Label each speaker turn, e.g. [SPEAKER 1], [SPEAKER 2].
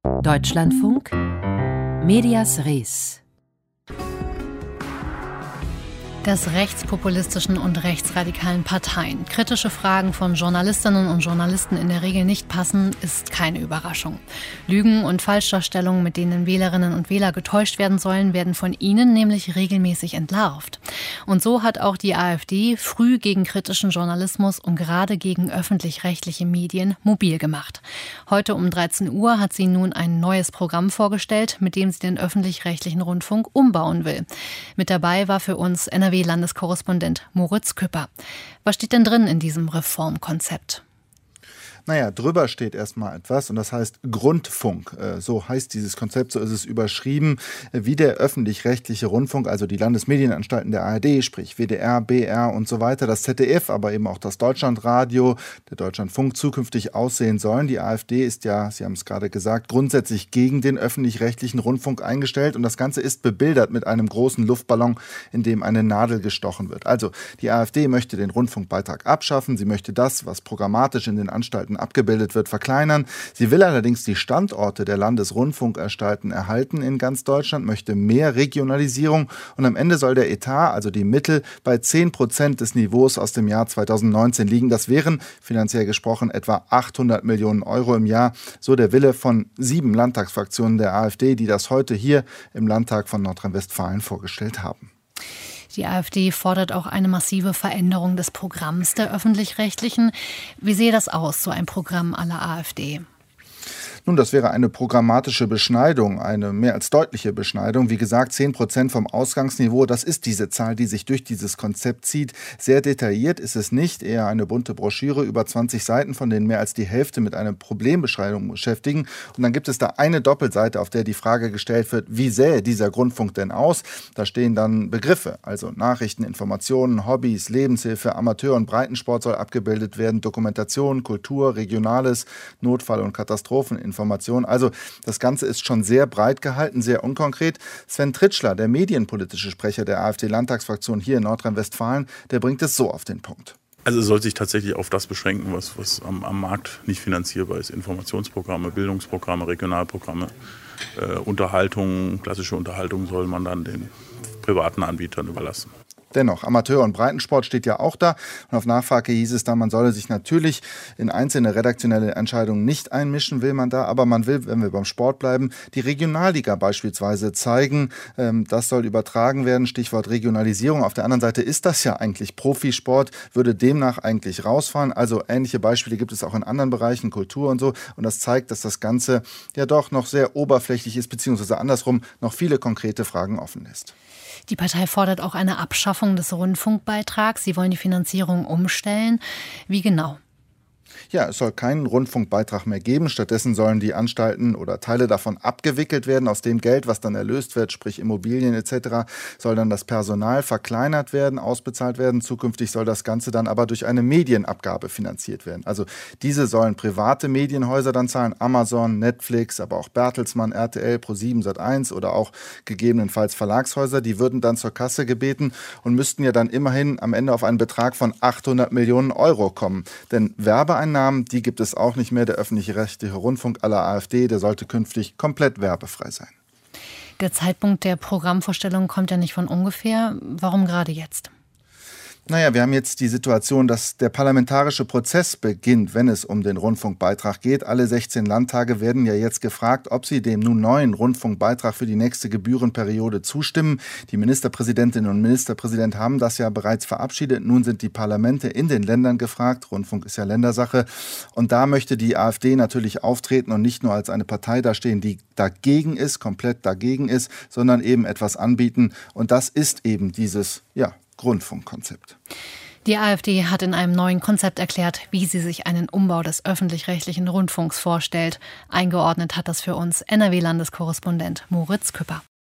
[SPEAKER 1] Deutschlandfunk Medias Res.
[SPEAKER 2] Dass rechtspopulistischen und rechtsradikalen Parteien kritische Fragen von Journalistinnen und Journalisten in der Regel nicht passen, ist keine Überraschung. Lügen und Falschdarstellungen, mit denen Wählerinnen und Wähler getäuscht werden sollen, werden von ihnen nämlich regelmäßig entlarvt. Und so hat auch die AfD früh gegen kritischen Journalismus und gerade gegen öffentlich-rechtliche Medien mobil gemacht. Heute um 13 Uhr hat sie nun ein neues Programm vorgestellt, mit dem sie den öffentlich-rechtlichen Rundfunk umbauen will. Mit dabei war für uns NRW-Landeskorrespondent Moritz Küpper. Was steht denn drin in diesem Reformkonzept?
[SPEAKER 3] Naja, drüber steht erstmal etwas und das heißt Grundfunk. So heißt dieses Konzept, so ist es überschrieben, wie der öffentlich-rechtliche Rundfunk, also die Landesmedienanstalten der ARD, sprich WDR, BR und so weiter, das ZDF, aber eben auch das Deutschlandradio, der Deutschlandfunk zukünftig aussehen sollen. Die AfD ist ja, Sie haben es gerade gesagt, grundsätzlich gegen den öffentlich-rechtlichen Rundfunk eingestellt und das Ganze ist bebildert mit einem großen Luftballon, in dem eine Nadel gestochen wird. Also die AfD möchte den Rundfunkbeitrag abschaffen, sie möchte das, was programmatisch in den Anstalten abgebildet wird, verkleinern. Sie will allerdings die Standorte der Landesrundfunkanstalten erhalten in ganz Deutschland, möchte mehr Regionalisierung und am Ende soll der Etat, also die Mittel, bei 10% des Niveaus aus dem Jahr 2019 liegen. Das wären, finanziell gesprochen, etwa 800 Millionen Euro im Jahr. So der Wille von 7 Landtagsfraktionen der AfD, die das heute hier im Landtag von Nordrhein-Westfalen vorgestellt haben.
[SPEAKER 2] Die AfD fordert auch eine massive Veränderung des Programms der Öffentlich-Rechtlichen. Wie sehe das aus, so ein Programm à la AfD?
[SPEAKER 3] Nun, das wäre eine programmatische Beschneidung, eine mehr als deutliche Beschneidung. Wie gesagt, 10% vom Ausgangsniveau, das ist diese Zahl, die sich durch dieses Konzept zieht. Sehr detailliert ist es nicht, eher eine bunte Broschüre über 20 Seiten, von denen mehr als die Hälfte mit einer Problembeschreibung beschäftigen. Und dann gibt es da eine Doppelseite, auf der die Frage gestellt wird, wie sähe dieser Grundfunk denn aus? Da stehen dann Begriffe, also Nachrichten, Informationen, Hobbys, Lebenshilfe, Amateur- und Breitensport soll abgebildet werden, Dokumentation, Kultur, Regionales, Notfall- und Katastropheninformation. Also das Ganze ist schon sehr breit gehalten, sehr unkonkret. Sven Tritschler, der medienpolitische Sprecher der AfD-Landtagsfraktion hier in Nordrhein-Westfalen, der bringt es so auf den Punkt.
[SPEAKER 4] Also es soll sich tatsächlich auf das beschränken, was am Markt nicht finanzierbar ist. Informationsprogramme, Bildungsprogramme, Regionalprogramme, Unterhaltung, klassische Unterhaltung soll man dann den privaten Anbietern überlassen.
[SPEAKER 3] Dennoch, Amateur- und Breitensport steht ja auch da. Und auf Nachfrage hieß es dann, man solle sich natürlich in einzelne redaktionelle Entscheidungen nicht einmischen, will man da. Aber man will, wenn wir beim Sport bleiben, die Regionalliga beispielsweise zeigen. Das soll übertragen werden, Stichwort Regionalisierung. Auf der anderen Seite ist das ja eigentlich Profisport, würde demnach eigentlich rausfahren. Also ähnliche Beispiele gibt es auch in anderen Bereichen, Kultur und so. Und das zeigt, dass das Ganze ja doch noch sehr oberflächlich ist, beziehungsweise andersrum noch viele konkrete Fragen offen lässt.
[SPEAKER 2] Die Partei fordert auch eine Abschaffung des Rundfunkbeitrags. Sie wollen die Finanzierung umstellen. Wie genau?
[SPEAKER 3] Ja, es soll keinen Rundfunkbeitrag mehr geben. Stattdessen sollen die Anstalten oder Teile davon abgewickelt werden. Aus dem Geld, was dann erlöst wird, sprich Immobilien etc., soll dann das Personal verkleinert werden, ausbezahlt werden. Zukünftig soll das Ganze dann aber durch eine Medienabgabe finanziert werden. Also diese sollen private Medienhäuser dann zahlen. Amazon, Netflix, aber auch Bertelsmann, RTL, Pro7, Sat.1 oder auch gegebenenfalls Verlagshäuser. Die würden dann zur Kasse gebeten und müssten ja dann immerhin am Ende auf einen Betrag von 800 Millionen Euro kommen. Denn Werbeeinnahmen, die gibt es auch nicht mehr. Der öffentlich-rechtliche Rundfunk à la AfD, der sollte künftig komplett werbefrei sein.
[SPEAKER 2] Der Zeitpunkt der Programmvorstellung kommt ja nicht von ungefähr. Warum gerade jetzt?
[SPEAKER 3] Naja, wir haben jetzt die Situation, dass der parlamentarische Prozess beginnt, wenn es um den Rundfunkbeitrag geht. Alle 16 Landtage werden ja jetzt gefragt, ob sie dem nun neuen Rundfunkbeitrag für die nächste Gebührenperiode zustimmen. Die Ministerpräsidentinnen und Ministerpräsident haben das ja bereits verabschiedet. Nun sind die Parlamente in den Ländern gefragt. Rundfunk ist ja Ländersache. Und da möchte die AfD natürlich auftreten und nicht nur als eine Partei dastehen, die dagegen ist, komplett dagegen ist, sondern eben etwas anbieten. Und das ist eben dieses, Grundfunkkonzept.
[SPEAKER 2] Die AfD hat in einem neuen Konzept erklärt, wie sie sich einen Umbau des öffentlich-rechtlichen Rundfunks vorstellt. Eingeordnet hat das für uns NRW-Landeskorrespondent Moritz Küpper.